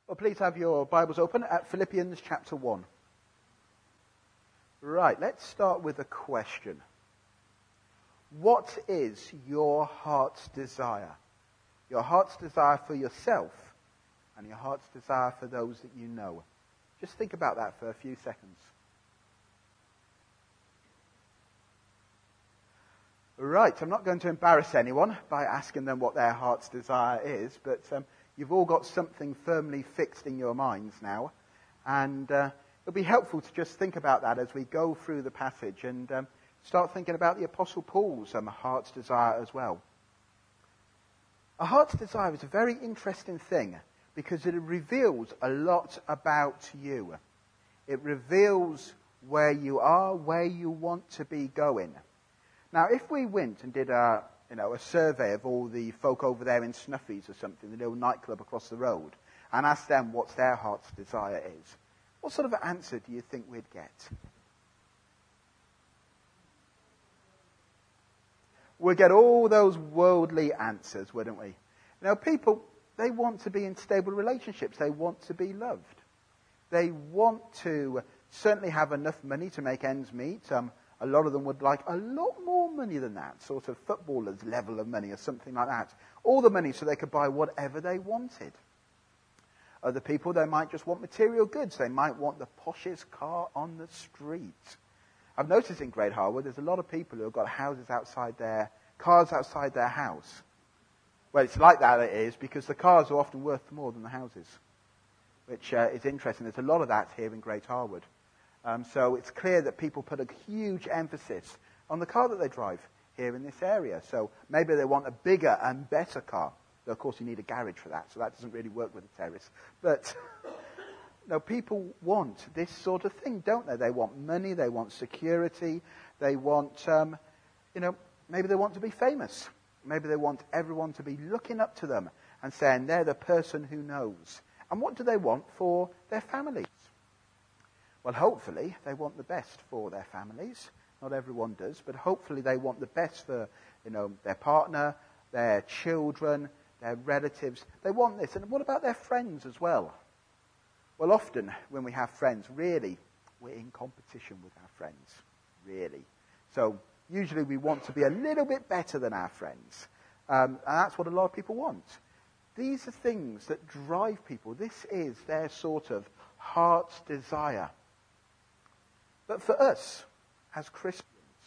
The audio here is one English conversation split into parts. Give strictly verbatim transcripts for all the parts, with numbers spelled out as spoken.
Well, please have your Bibles open at Philippians chapter one. Right, let's start with a question. What is your heart's desire? Your heart's desire for yourself and your heart's desire for those that you know. Just think about that for a few seconds. Right, I'm not going to embarrass anyone by asking them what their heart's desire is, but um, you've all got something firmly fixed in your minds now, and uh, it'll be helpful to just think about that as we go through the passage and um, start thinking about the Apostle Paul's um, heart's desire as well. A heart's desire is a very interesting thing because it reveals a lot about you. It reveals where you are, where you want to be going. Now, if we went and did a, you know, a survey of all the folk over there in Snuffy's or something, the little nightclub across the road, and asked them what their heart's desire is, what sort of an answer do you think we'd get? We'd get all those worldly answers, wouldn't we? You know, people, they want to be in stable relationships. They want to be loved. They want to certainly have enough money to make ends meet. Um, A lot of them would like a lot more money than that, sort of footballers' level of money or something like that. All the money so they could buy whatever they wanted. Other people, they might just want material goods. They might want the poshest car on the street. I've noticed in Great Harwood, there's a lot of people who have got houses outside their, cars outside their house. Well, it's like that it is because the cars are often worth more than the houses, which uh, is interesting. There's a lot of that here in Great Harwood. Um, so it's clear that people put a huge emphasis on the car that they drive here in this area. So maybe they want a bigger and better car. Though, of course, you need a garage for that, so that doesn't really work with a terrace. But no, people want this sort of thing, don't they? They want money, they want security, they want, um, you know, maybe they want to be famous. Maybe they want everyone to be looking up to them and saying they're the person who knows. And what do they want for their families? Well, hopefully, they want the best for their families. Not everyone does, but hopefully they want the best for, you know, their partner, their children, their relatives. They want this. And what about their friends as well? Well, often when we have friends, really, we're in competition with our friends. Really. So usually we want to be a little bit better than our friends. Um, and that's what a lot of people want. These are things that drive people. This is their sort of heart's desire. But for us, as Christians,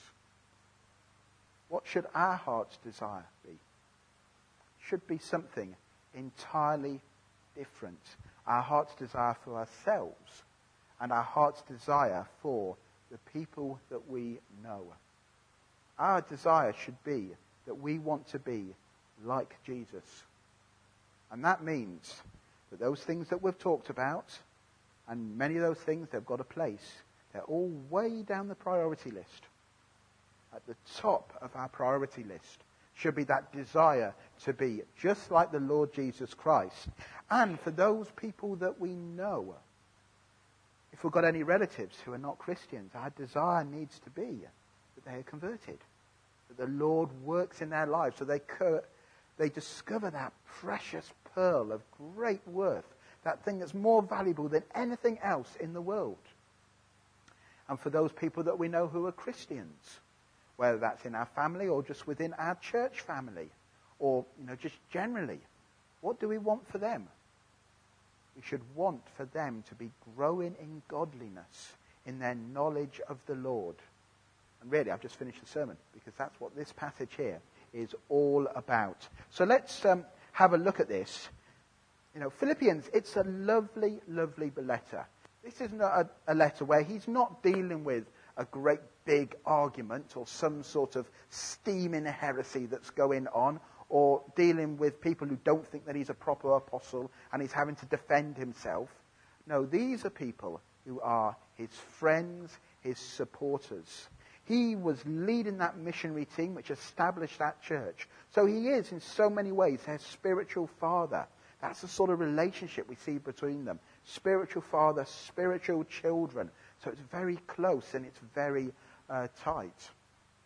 what should our heart's desire be? Should be something entirely different. Our heart's desire for ourselves and our heart's desire for the people that we know. Our desire should be that we want to be like Jesus. And that means that those things that we've talked about, and many of those things, they've got a place. They're all way down the priority list. At the top of our priority list should be that desire to be just like the Lord Jesus Christ. And for those people that we know, if we've got any relatives who are not Christians, our desire needs to be that they are converted. That the Lord works in their lives so they, cur- they discover that precious pearl of great worth, that thing that's more valuable than anything else in the world. And for those people that we know who are Christians, whether that's in our family or just within our church family, or, you know, just generally, what do we want for them? We should want for them to be growing in godliness, in their knowledge of the Lord. And really, I've just finished the sermon, because that's what this passage here is all about. So let's um, have a look at this. You know, Philippians, it's a lovely, lovely letter. This is not a, a letter where he's not dealing with a great big argument or some sort of steaming heresy that's going on, or dealing with people who don't think that he's a proper apostle and he's having to defend himself. No, these are people who are his friends, his supporters. He was leading that missionary team which established that church. So he is, in so many ways, their spiritual father. That's the sort of relationship we see between them. Spiritual father, spiritual children. So it's very close and it's very uh, tight.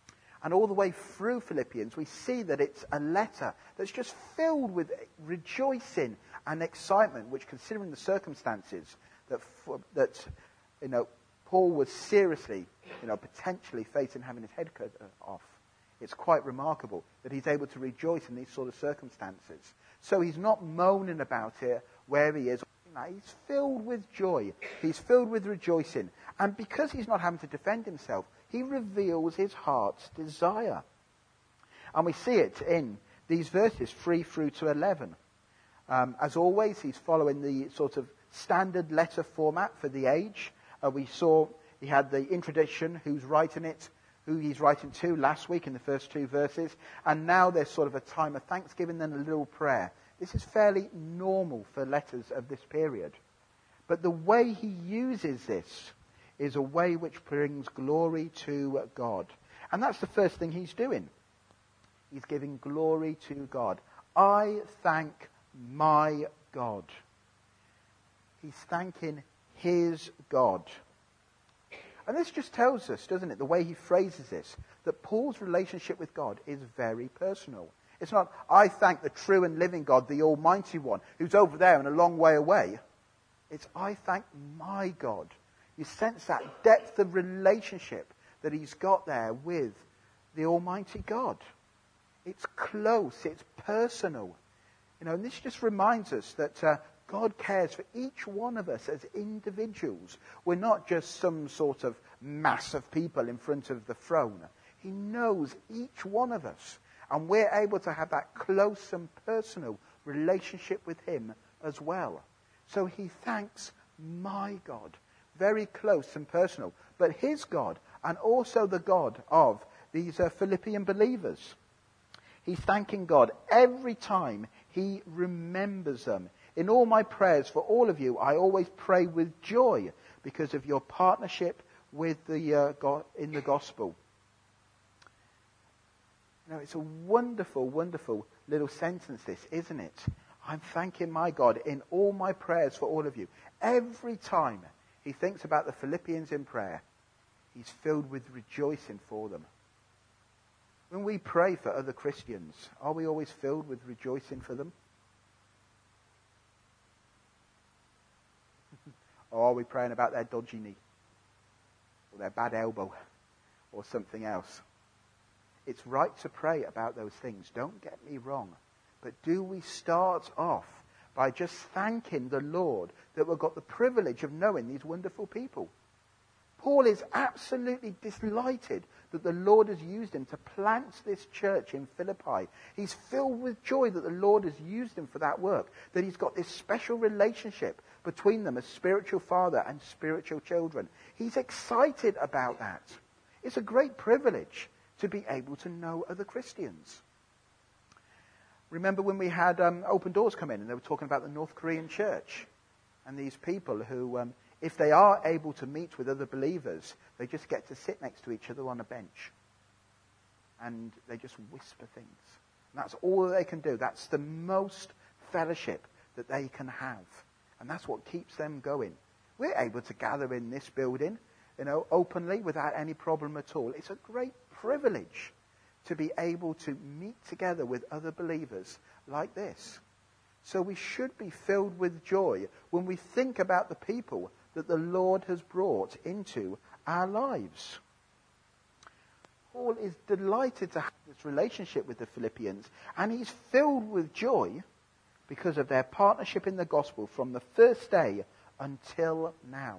And all the way through Philippians, we see that it's a letter that's just filled with rejoicing and excitement, which, considering the circumstances that, that you know, Paul was seriously, you know, potentially facing having his head cut off. It's quite remarkable that he's able to rejoice in these sort of circumstances. So he's not moaning about it where he is. He's filled with joy. He's filled with rejoicing. And because he's not having to defend himself, he reveals his heart's desire. And we see it in these verses, three through to eleven. Um, as always, he's following the sort of standard letter format for the age. Uh, we saw he had the introduction, who's writing it, who he's writing to last week in the first two verses. And now there's sort of a time of thanksgiving and a little prayer. This is fairly normal for letters of this period. But the way he uses this is a way which brings glory to God. And that's the first thing he's doing. He's giving glory to God. I thank my God. He's thanking his God. And this just tells us, doesn't it, the way he phrases this, that Paul's relationship with God is very personal. It's not, I thank the true and living God, the Almighty One, who's over there and a long way away. It's, I thank my God. You sense that depth of relationship that he's got there with the Almighty God. It's close, it's personal. You know, and this just reminds us that uh, God cares for each one of us as individuals. We're not just some sort of mass of people in front of the throne. He knows each one of us. And we're able to have that close and personal relationship with him as well. So he thanks my God. Very close and personal. But his God, and also the God of these uh, Philippian believers. He's thanking God every time he remembers them. In all my prayers for all of you, I always pray with joy because of your partnership with the uh, God in the gospel. You know, it's a wonderful, wonderful little sentence, this, isn't it? I'm thanking my God in all my prayers for all of you. Every time he thinks about the Philippians in prayer, he's filled with rejoicing for them. When we pray for other Christians, are we always filled with rejoicing for them? Or are we praying about their dodgy knee? Or their bad elbow? Or something else? It's right to pray about those things, don't get me wrong. But do we start off by just thanking the Lord that we've got the privilege of knowing these wonderful people? Paul is absolutely delighted that the Lord has used him to plant this church in Philippi. He's filled with joy that the Lord has used him for that work, that he's got this special relationship between them as spiritual father and spiritual children. He's excited about that. It's a great privilege to be able to know other Christians. Remember when we had um, Open Doors come in and they were talking about the North Korean church and these people who, um, if they are able to meet with other believers, they just get to sit next to each other on a bench and they just whisper things. And that's all they can do. That's the most fellowship that they can have. And that's what keeps them going. We're able to gather in this building, you know, openly without any problem at all. It's a great privilege to be able to meet together with other believers like this. So we should be filled with joy when we think about the people that the Lord has brought into our lives. Paul is delighted to have this relationship with the Philippians, and he's filled with joy because of their partnership in the gospel from the first day until now.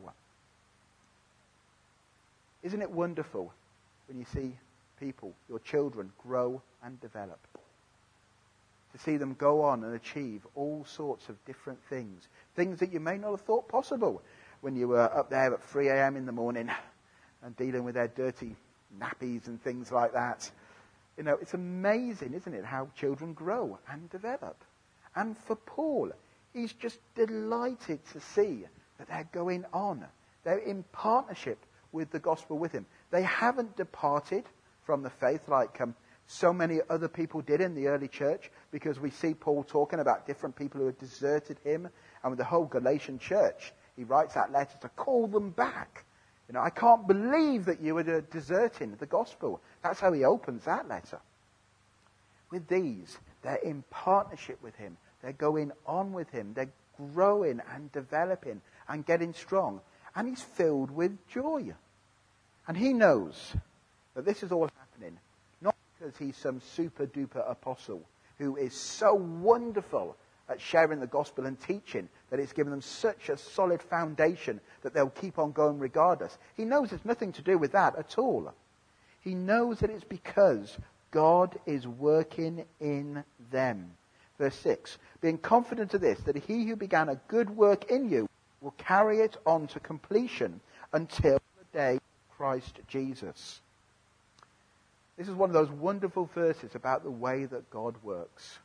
Isn't it wonderful when you see people, your children, grow and develop? To see them go on and achieve all sorts of different things. Things that you may not have thought possible when you were up there at three a.m. in the morning and dealing with their dirty nappies and things like that. You know, it's amazing, isn't it, how children grow and develop. And for Paul, he's just delighted to see that they're going on. They're in partnership with the gospel with him. They haven't departed from the faith like um, so many other people did in the early church, because we see Paul talking about different people who have deserted him. And with the whole Galatian church, he writes that letter to call them back. You know, I can't believe that you are deserting the gospel. That's how he opens that letter. With these, they're in partnership with him. They're going on with him. They're growing and developing and getting strong. And he's filled with joy. And he knows that this is all happening, not because he's some super duper apostle who is so wonderful at sharing the gospel and teaching that it's given them such a solid foundation that they'll keep on going regardless. He knows it's nothing to do with that at all. He knows that it's because God is working in them. Verse six, being confident of this, that he who began a good work in you will carry it on to completion until the day of Christ Jesus. This is one of those wonderful verses about the way that God works.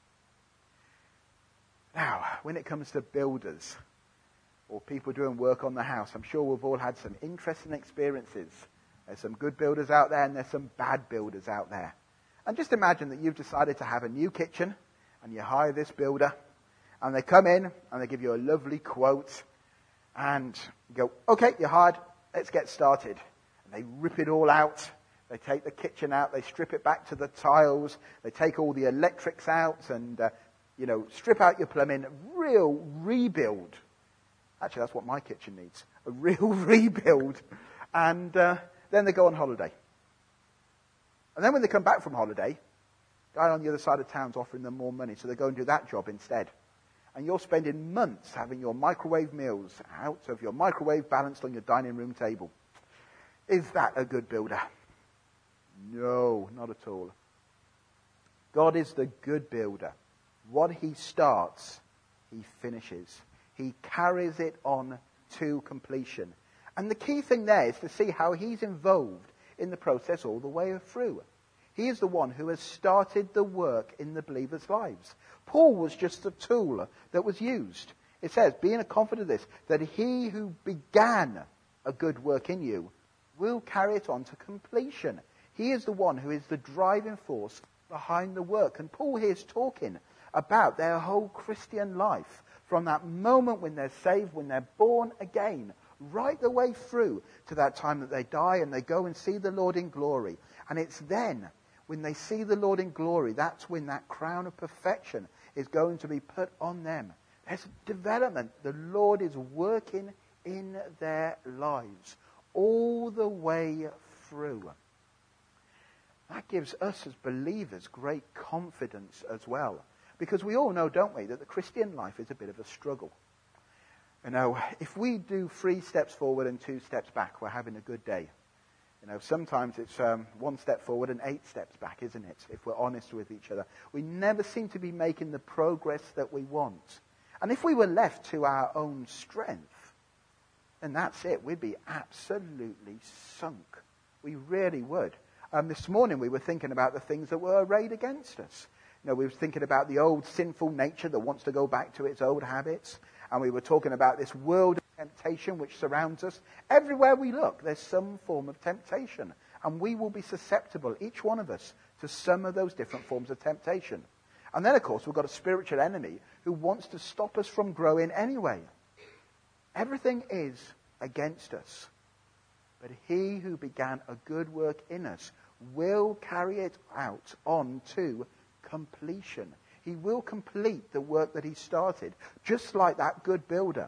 Now, when it comes to builders or people doing work on the house, I'm sure we've all had some interesting experiences. There's some good builders out there and there's some bad builders out there. And just imagine that you've decided to have a new kitchen and you hire this builder and they come in and they give you a lovely quote and you go, okay, you're hired, let's get started. And they rip it all out. They take the kitchen out, they strip it back to the tiles, they take all the electrics out and, uh, you know, strip out your plumbing, real rebuild. Actually, that's what my kitchen needs, a real rebuild. And uh, then they go on holiday. And then when they come back from holiday, guy on the other side of town's offering them more money, so they go and do that job instead. And you're spending months having your microwave meals out of your microwave balanced on your dining room table. Is that a good builder? No, not at all. God is the good builder. What he starts, he finishes. He carries it on to completion. And the key thing there is to see how he's involved in the process all the way through. He is the one who has started the work in the believers' lives. Paul was just the tool that was used. It says, being confident of this, that he who began a good work in you will carry it on to completion. He is the one who is the driving force behind the work. And Paul here is talking about their whole Christian life, from that moment when they're saved, when they're born again, right the way through to that time that they die and they go and see the Lord in glory. And it's then, when they see the Lord in glory, that's when that crown of perfection is going to be put on them. There's development. The Lord is working in their lives all the way through. That gives us as believers great confidence as well. Because we all know, don't we, that the Christian life is a bit of a struggle. You know, if we do three steps forward and two steps back, we're having a good day. You know, sometimes it's um, one step forward and eight steps back, isn't it? If we're honest with each other. We never seem to be making the progress that we want. And if we were left to our own strength, then that's it. We'd be absolutely sunk. We really would. Um, this morning we were thinking about the things that were arrayed against us. You know, we were thinking about the old sinful nature that wants to go back to its old habits. And we were talking about this world of temptation which surrounds us. Everywhere we look, there's some form of temptation. And we will be susceptible, each one of us, to some of those different forms of temptation. And then, of course, we've got a spiritual enemy who wants to stop us from growing anyway. Everything is against us. But he who began a good work in us will carry it out on to completion. He will complete the work that he started, just like that good builder.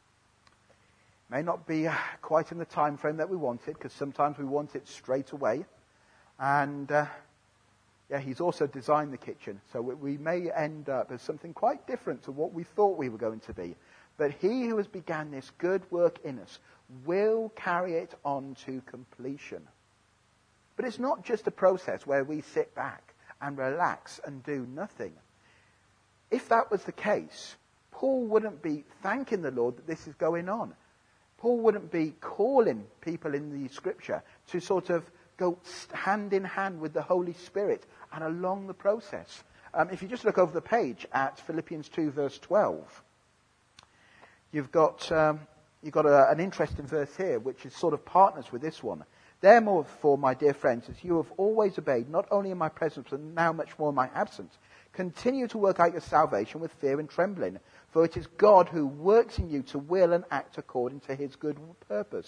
May not be quite in the time frame that we wanted, because sometimes we want it straight away. And uh, yeah, he's also designed the kitchen, so we may end up as something quite different to what we thought we were going to be. But he who has begun this good work in us will carry it on to completion. But it's not just a process where we sit back and relax and do nothing. If that was the case, Paul wouldn't be thanking the Lord that this is going on. Paul wouldn't be calling people in the scripture to sort of go hand in hand with the Holy Spirit and along the process. Um, if you just look over the page at Philippians two verse twelve, you've got, um, you've got a, an interesting verse here which is sort of partners with this one. Therefore, my dear friends, as you have always obeyed, not only in my presence, but now much more in my absence, continue to work out your salvation with fear and trembling. For it is God who works in you to will and act according to his good purpose.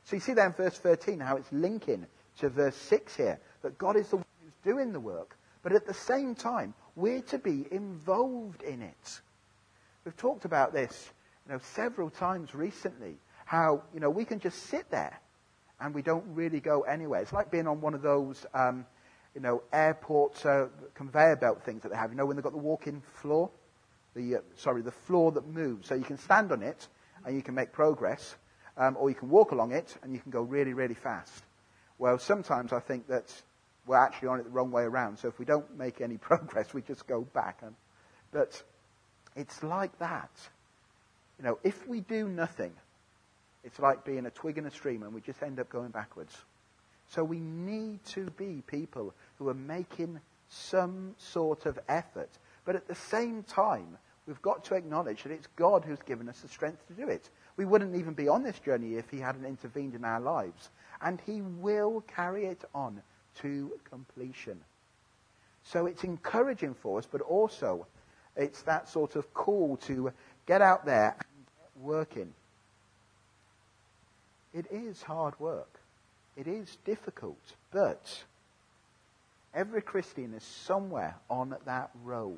So you see there in verse thirteen how it's linking to verse six here, that God is the one who's doing the work, but at the same time, we're to be involved in it. We've talked about this, you know, several times recently, how, you know, we can just sit there and we don't really go anywhere. It's like being on one of those, um, you know, airport uh, conveyor belt things that they have. You know, when they've got the walk-in floor, the uh, sorry, the floor that moves. So you can stand on it and you can make progress, um, or you can walk along it and you can go really, really fast. Well, sometimes I think that we're actually on it the wrong way around. So if we don't make any progress, we just go back. And, but it's like that. You know, if we do nothing, it's like being a twig in a stream and we just end up going backwards. So we need to be people who are making some sort of effort. But at the same time, we've got to acknowledge that it's God who's given us the strength to do it. We wouldn't even be on this journey if he hadn't intervened in our lives. And he will carry it on to completion. So it's encouraging for us, but also it's that sort of call to get out there and get working. It is hard work. It is difficult, but every Christian is somewhere on that road.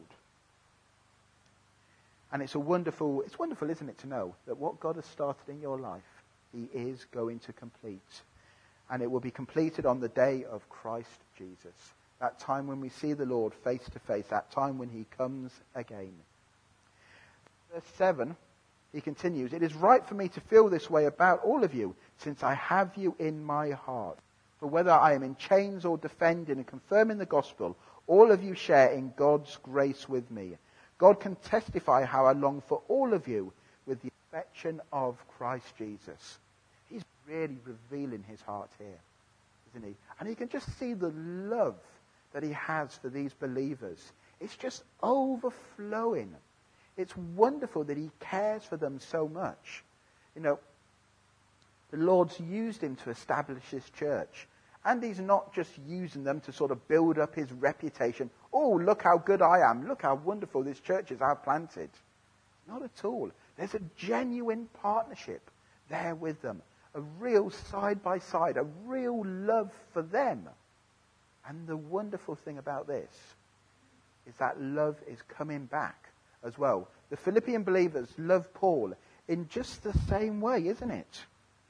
And it's a wonderful, it's wonderful, isn't it, to know that what God has started in your life, he is going to complete. And it will be completed on the day of Christ Jesus. That time when we see the Lord face to face, that time when he comes again. Verse seven, he continues, "It is right for me to feel this way about all of you, since I have you in my heart. For whether I am in chains or defending and confirming the gospel, all of you share in God's grace with me. God can testify how I long for all of you with the affection of Christ Jesus." He's really revealing his heart here, isn't he? And you can just see the love that he has for these believers. It's just overflowing. It's wonderful that he cares for them so much. You know, the Lord's used him to establish his church. And he's not just using them to sort of build up his reputation. Oh, look how good I am. Look how wonderful this church is I've planted. Not at all. There's a genuine partnership there with them. A real side by side. A real love for them. And the wonderful thing about this is that love is coming back as well. The Philippian believers love Paul in just the same way, isn't it?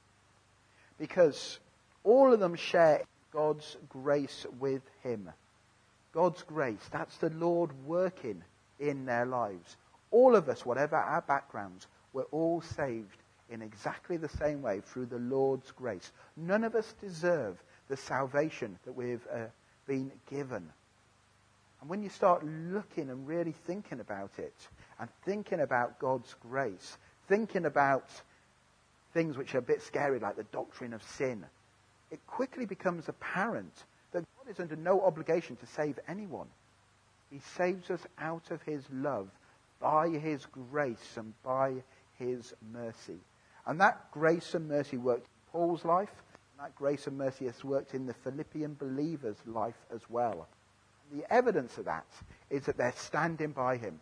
Because all of them share God's grace with him. God's grace, that's the Lord working in their lives. All of us, whatever our backgrounds, we're all saved in exactly the same way through the Lord's grace. None of us deserve the salvation that we've uh, been given. And when you start looking and really thinking about it, and thinking about God's grace, thinking about things which are a bit scary, like the doctrine of sin, it quickly becomes apparent that God is under no obligation to save anyone. He saves us out of his love by his grace and by his mercy. And that grace and mercy worked in Paul's life, and that grace and mercy has worked in the Philippian believers' life as well. And the evidence of that is that they're standing by him.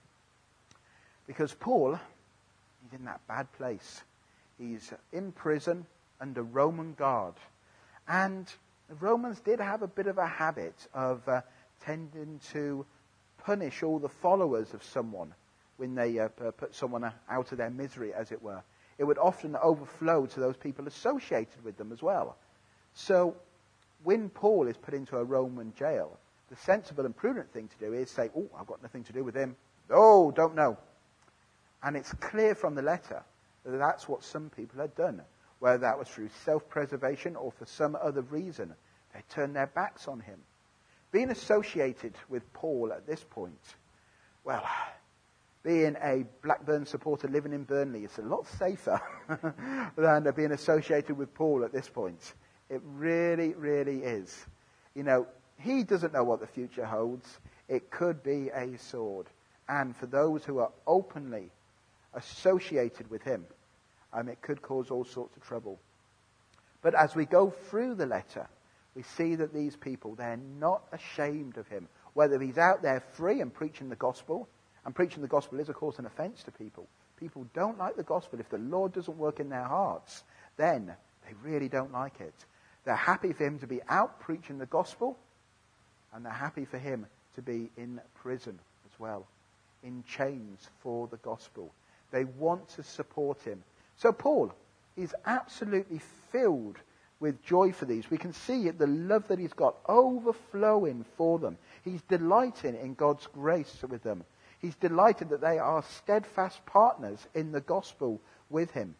Because Paul, he's in that bad place. He's in prison under Roman guard. And the Romans did have a bit of a habit of uh, tending to punish all the followers of someone when they uh, put someone out of their misery, as it were. It would often overflow to those people associated with them as well. So when Paul is put into a Roman jail, the sensible and prudent thing to do is say, "Oh, I've got nothing to do with him. Oh, don't know." And it's clear from the letter that that's what some people had done. Whether that was through self-preservation or for some other reason, they turned their backs on him. Being associated with Paul at this point, well, being a Blackburn supporter living in Burnley is a lot safer than being associated with Paul at this point. It really, really is. You know, he doesn't know what the future holds. It could be a sword. And for those who are openly associated with him, Um, it could cause all sorts of trouble. But as we go through the letter, we see that these people, they're not ashamed of him. Whether he's out there free and preaching the gospel, and preaching the gospel is, of course, an offense to people. People don't like the gospel. If the Lord doesn't work in their hearts, then They really don't like it. They're happy for him to be out preaching the gospel, and they're happy for him to be in prison as well, in chains for the gospel. They want to support him. So Paul, he's absolutely filled with joy for these. We can see it, the love that he's got overflowing for them. He's delighting in God's grace with them. He's delighted that they are steadfast partners in the gospel with him.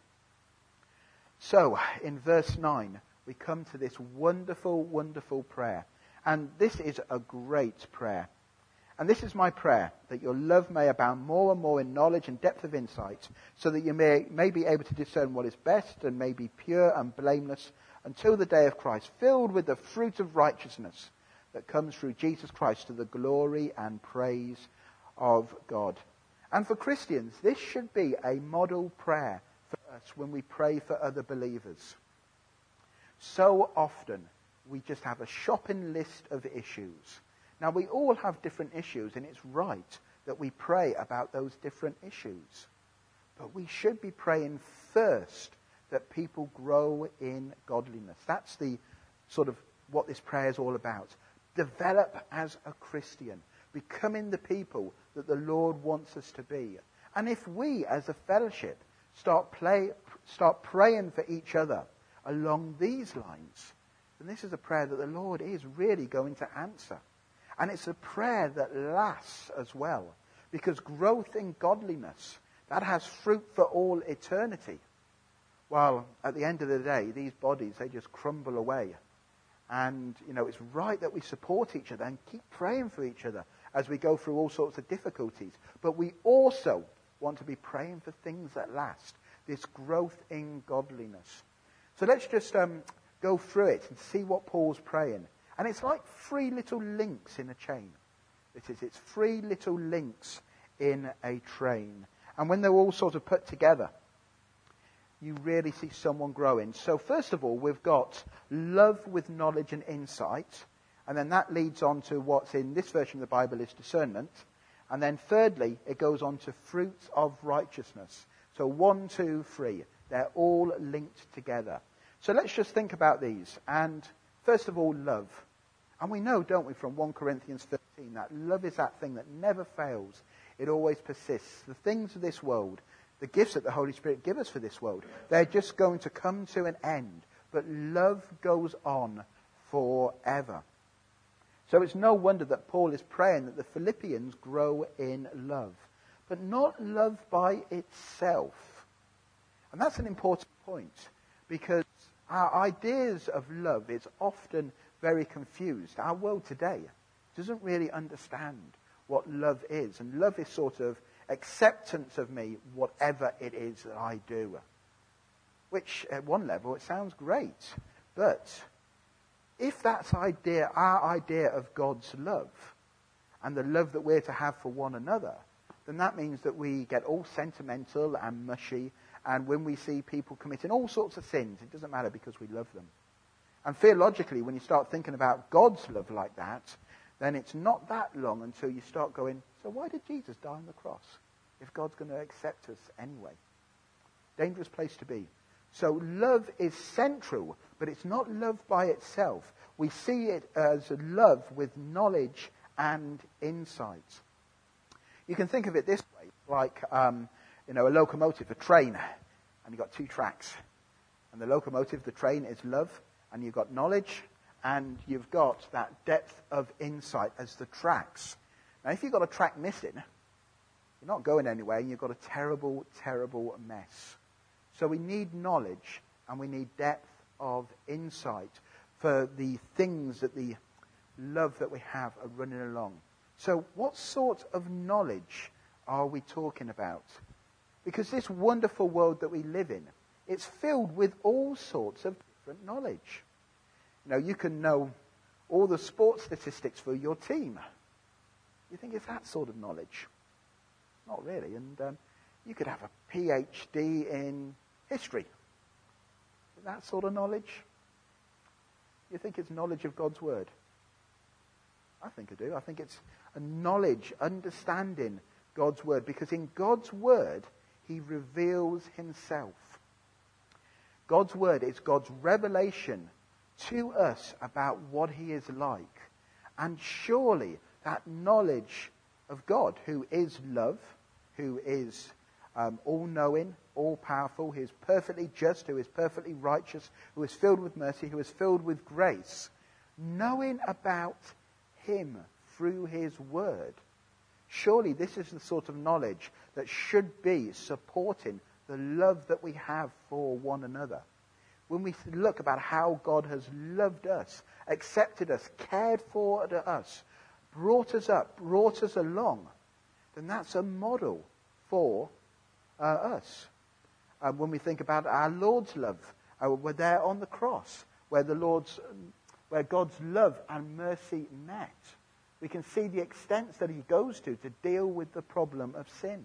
So, in verse nine, we come to this wonderful, wonderful prayer. And this is a great prayer. And this is my prayer, that your love may abound more and more in knowledge and depth of insight, so that you may, may be able to discern what is best and may be pure and blameless until the day of Christ, filled with the fruit of righteousness that comes through Jesus Christ to the glory and praise of God. And for Christians, this should be a model prayer for us when we pray for other believers. So often, we just have a shopping list of issues. Now, we all have different issues, and it's right that we pray about those different issues. But we should be praying first that people grow in godliness. That's the sort of what this prayer is all about. Develop as a Christian, becoming the people that the Lord wants us to be. And if we, as a fellowship, start play, start praying for each other along these lines, then this is a prayer that the Lord is really going to answer. And it's a prayer that lasts as well, because growth in godliness, that has fruit for all eternity. While at the end of the day, these bodies, they just crumble away. And, you know, it's right that we support each other and keep praying for each other as we go through all sorts of difficulties. But we also want to be praying for things that last, this growth in godliness. So let's just um, go through it and see what Paul's praying. And it's like three little links in a chain. It is. It's three little links in a train. And when they're all sort of put together, you really see someone growing. So first of all, we've got love with knowledge and insight. And then that leads on to what's in this version of the Bible is discernment. And then thirdly, it goes on to fruits of righteousness. So one, two, three. They're all linked together. So let's just think about these. And first of all, love. And we know, don't we, from First Corinthians thirteen, that love is that thing that never fails. It always persists. The things of this world, the gifts that the Holy Spirit gives us for this world, they're just going to come to an end. But love goes on forever. So it's no wonder that Paul is praying that the Philippians grow in love. But not love by itself. And that's an important point, because our ideas of love is often very confused. Our world today doesn't really understand what love is. And love is sort of acceptance of me, whatever it is that I do. Which, at one level, it sounds great. But if that's idea, our idea of God's love, and the love that we're to have for one another, then that means that we get all sentimental and mushy. And when we see people committing all sorts of sins, it doesn't matter because we love them. And theologically, when you start thinking about God's love like that, then it's not that long until you start going, so why did Jesus die on the cross if God's going to accept us anyway? Dangerous place to be. So love is central, but it's not love by itself. We see it as love with knowledge and insight. You can think of it this way, like um, you know, a locomotive, a train, and you've got two tracks. And the locomotive, the train, is love, and you've got knowledge, and you've got that depth of insight as the tracks. Now, if you've got a track missing, you're not going anywhere, and you've got a terrible, terrible mess. So we need knowledge, and we need depth of insight for the things that the love that we have are running along. So what sort of knowledge are we talking about? Because this wonderful world that we live in, it's filled with all sorts of different knowledge. You know, you can know all the sports statistics for your team. You think it's that sort of knowledge? Not really. And um, you could have a P H D in history. That sort of knowledge? You think it's knowledge of God's word? I think I do. I think it's a knowledge, understanding God's word. Because in God's word, he reveals himself. God's word is God's revelation to us about what he is like. And surely that knowledge of God, who is love, who is um, all-knowing, all-powerful, who is perfectly just, who is perfectly righteous, who is filled with mercy, who is filled with grace, knowing about him through his word. Surely this is the sort of knowledge that should be supporting the love that we have for one another. When we look about how God has loved us, accepted us, cared for us, brought us up, brought us along, then that's a model for uh, us. Uh, when we think about our Lord's love, uh, we're there on the cross, where the Lord's, where God's love and mercy met. We can see the extents that he goes to to deal with the problem of sin.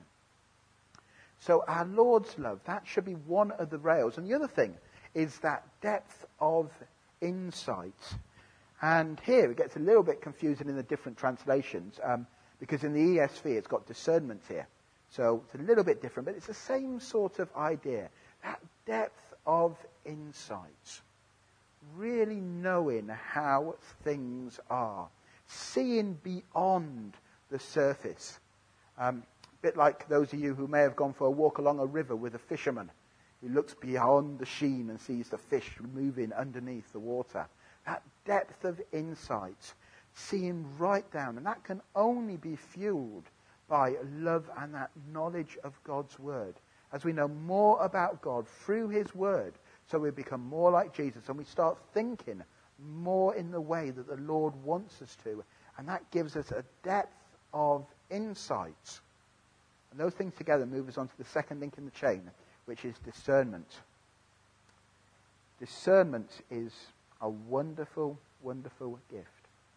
So our Lord's love, that should be one of the rails. And the other thing is that depth of insight. And here it gets a little bit confusing in the different translations, um, because in the E S V it's got discernment here. So it's a little bit different, but it's the same sort of idea. That depth of insight. Really knowing how things are. Seeing beyond the surface. Um, a bit like those of you who may have gone for a walk along a river with a fisherman who looks beyond the sheen and sees the fish moving underneath the water. That depth of insight, seeing right down. And that can only be fueled by love and that knowledge of God's word. As we know more about God through his word, so we become more like Jesus and we start thinking more in the way that the Lord wants us to. And that gives us a depth of insight. And those things together move us on to the second link in the chain, which is discernment. Discernment is a wonderful, wonderful gift.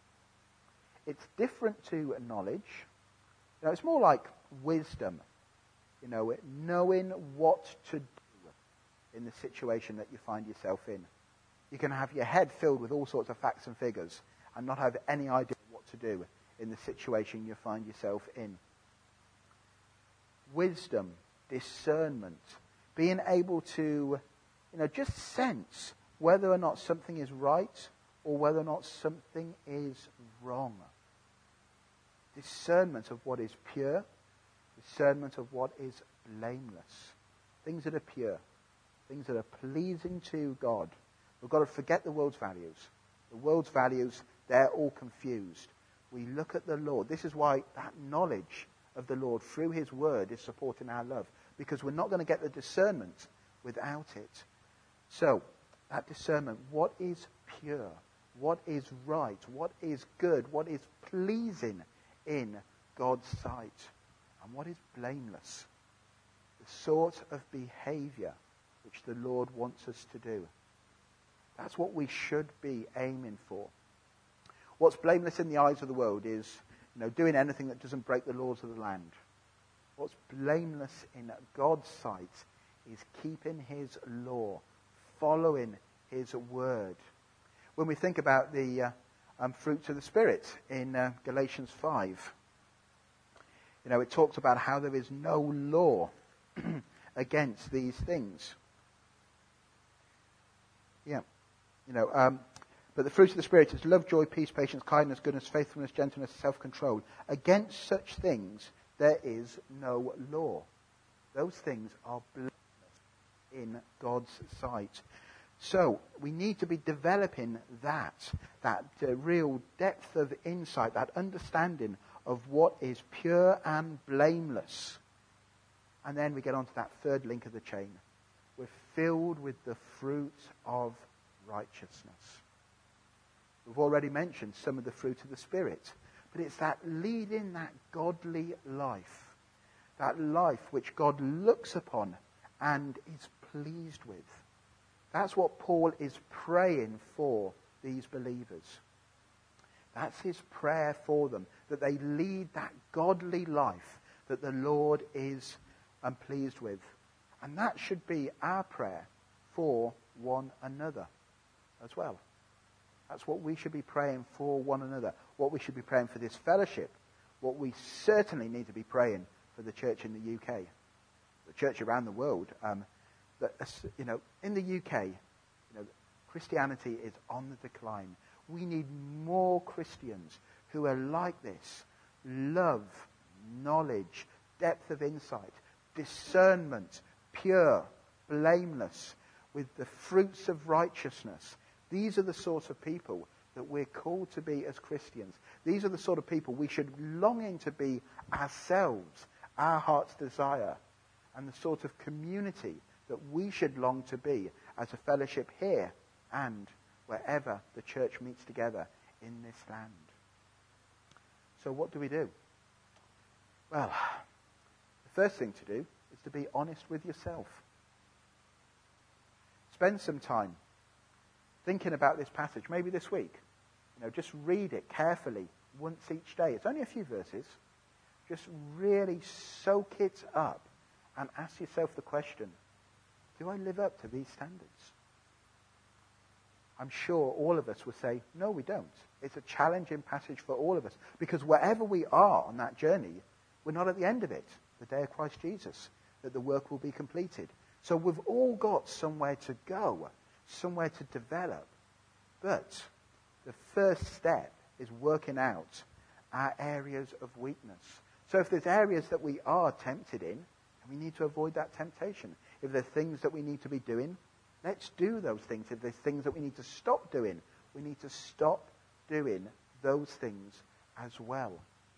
It's different to knowledge. You know, it's more like wisdom. You know, knowing what to do in the situation that you find yourself in. You can have your head filled with all sorts of facts and figures and not have any idea what to do in the situation you find yourself in. Wisdom, discernment, being able to, you know, just sense whether or not something is right or whether or not something is wrong. Discernment of what is pure, discernment of what is blameless. Things that are pure, things that are pleasing to God. We've got to forget the world's values. The world's values, they're all confused. We look at the Lord. This is why that knowledge of the Lord through his word is supporting our love. Because we're not going to get the discernment without it. So, that discernment, what is pure? What is right? What is good? What is pleasing in God's sight? And what is blameless? The sort of behavior which the Lord wants us to do. That's what we should be aiming for. What's blameless in the eyes of the world is, you know, doing anything that doesn't break the laws of the land. What's blameless in God's sight is keeping his law, following his word. When we think about the uh, um, fruits of the Spirit in uh, Galatians five, you know, it talks about how there is no law against these things. Yeah. You know, um, but the fruit of the Spirit is love, joy, peace, patience, kindness, goodness, faithfulness, gentleness, self-control. Against such things there is no law. Those things are blameless in God's sight. So we need to be developing that, that uh, real depth of insight, that understanding of what is pure and blameless. And then we get on to that third link of the chain. We're filled with the fruit of righteousness. We've already mentioned some of the fruit of the Spirit, but it's that leading that godly life, that life which God looks upon and is pleased with. That's what Paul is praying for these believers. That's his prayer for them, that they lead that godly life that the Lord is um, pleased with. And that should be our prayer for one another as well. That's what we should be praying for one another. What we should be praying for this fellowship. What we certainly need to be praying for the church in the U K. The church around the world. Um, that, you know, in the U K, you know, Christianity is on the decline. We need more Christians who are like this. Love, knowledge, depth of insight, discernment, pure, blameless, with the fruits of righteousness. These are the sort of people that we're called to be as Christians. These are the sort of people we should longing to be ourselves, our heart's desire, and the sort of community that we should long to be as a fellowship here and wherever the church meets together in this land. So what do we do? Well, the first thing to do is to be honest with yourself. Spend some time thinking about this passage, maybe this week. You know, just read it carefully once each day. It's only a few verses. Just really soak it up and ask yourself the question, do I live up to these standards? I'm sure all of us will say, no, we don't. It's a challenging passage for all of us, because wherever we are on that journey, we're not at the end of it, the day of Christ Jesus, that the work will be completed. So we've all got somewhere to go, somewhere to develop. But the first step is working out our areas of weakness. So if there's areas that we are tempted in, we need to avoid that temptation. If there's things that we need to be doing, let's do those things. If there's things that we need to stop doing, we need to stop doing those things as well.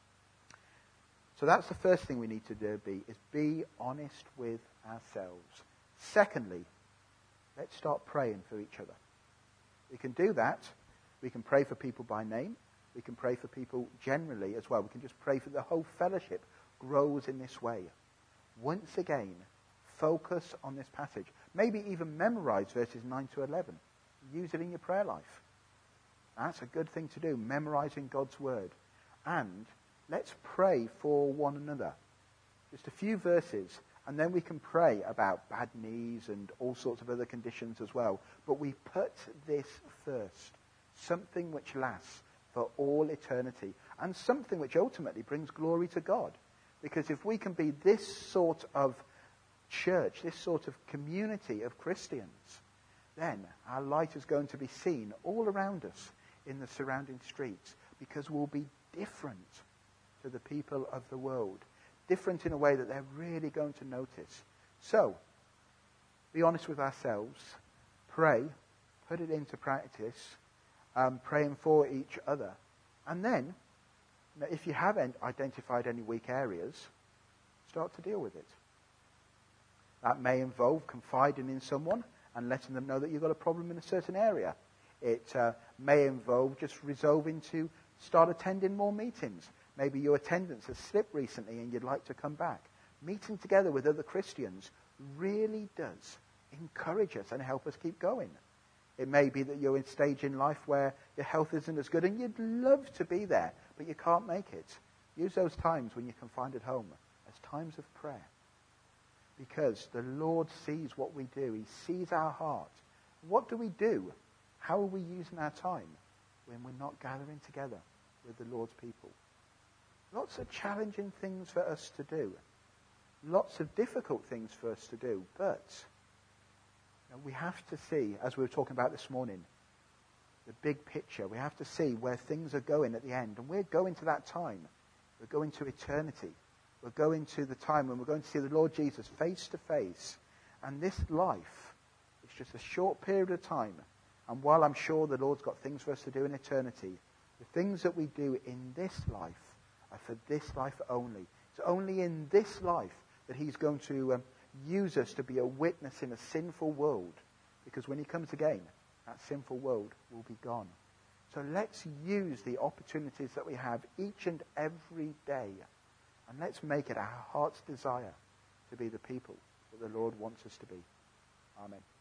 So that's the first thing we need to do, be, is be honest with ourselves. Secondly, let's start praying for each other. We can do that. We can pray for people by name. We can pray for people generally as well. We can just pray for the whole fellowship grows in this way. Once again, focus on this passage. Maybe even memorize verses nine to eleven. Use it in your prayer life. That's a good thing to do, memorizing God's word. And let's pray for one another. Just a few verses, and then we can pray about bad knees and all sorts of other conditions as well. But we put this first, something which lasts for all eternity, and something which ultimately brings glory to God. Because if we can be this sort of church, this sort of community of Christians, then our light is going to be seen all around us in the surrounding streets, because we'll be different to the people of the world. Different in a way that they're really going to notice. So, be honest with ourselves, pray, put it into practice, um, praying for each other. And then, if you haven't identified any weak areas, start to deal with it. That may involve confiding in someone and letting them know that you've got a problem in a certain area. It uh, may involve just resolving to start attending more meetings. Maybe your attendance has slipped recently and you'd like to come back. Meeting together with other Christians really does encourage us and help us keep going. It may be that you're in a stage in life where your health isn't as good and you'd love to be there, but you can't make it. Use those times when you can find at home as times of prayer. Because the Lord sees what we do. He sees our heart. What do we do? How are we using our time when we're not gathering together with the Lord's people? Lots of challenging things for us to do. Lots of difficult things for us to do. But you know, we have to see, as we were talking about this morning, the big picture. We have to see where things are going at the end. And we're going to that time. We're going to eternity. We're going to the time when we're going to see the Lord Jesus face to face. And this life is just a short period of time. And while I'm sure the Lord's got things for us to do in eternity, the things that we do in this life are for this life only. It's only in this life that he's going to um, use us to be a witness in a sinful world. Because when he comes again, that sinful world will be gone. So let's use the opportunities that we have each and every day. And let's make it our heart's desire to be the people that the Lord wants us to be. Amen.